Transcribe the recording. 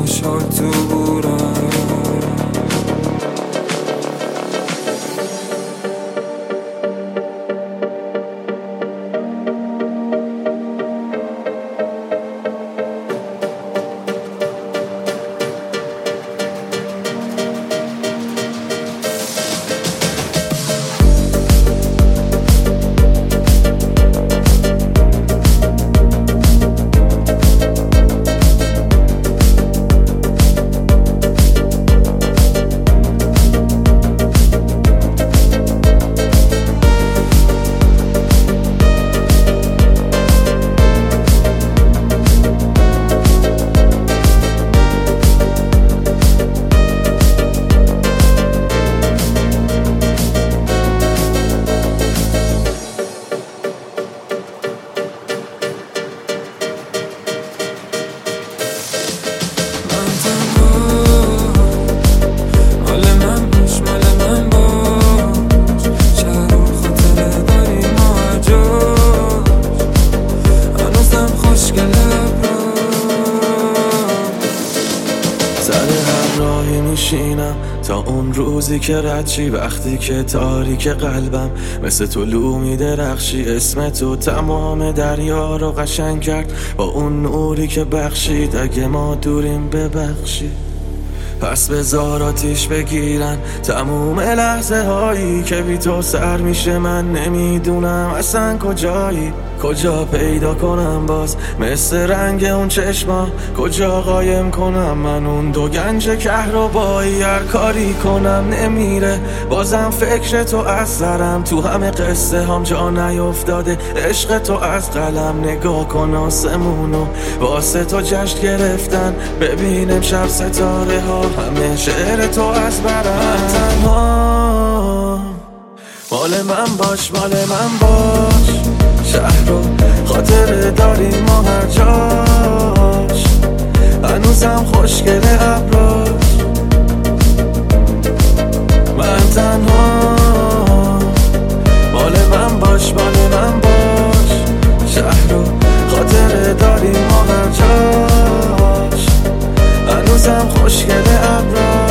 خوشحال تو بورم. تا اون روزی که رد شی، وقتی که تاریک قلبم مثل طلوع میدرخشی. اسم تو تمام دریا رو قشنگ کرد با اون نوری که بخشید. اگه ما دوریم ببخشی، پس بذار آتیش بگیرن تموم لحظه هایی که بی تو سر میشه. من نمیدونم اصلا کجایی، کجا پیدا کنم باز مثل رنگ اون چشما، کجا قایم کنم من اون دو گنج کهربایی. هر کاری کنم نمیره، بازم فکر تو از سرم. تو همه قصه هم جا نیفتاده عشق تو از قلم. نگاه کن آسمونو واسه تو جشن گرفتن، ببینم شب ستاره ها همه شعر تو از برم. تنها مال من باش، مال من باش. شهر رو خاطره داریم ما هر جاش، هنوزم خوشگله ابراش. من تنها مال من باش، مال من باش. شهر رو خاطره داریم ما هر جاش، هنوزم خوشگله ابراش.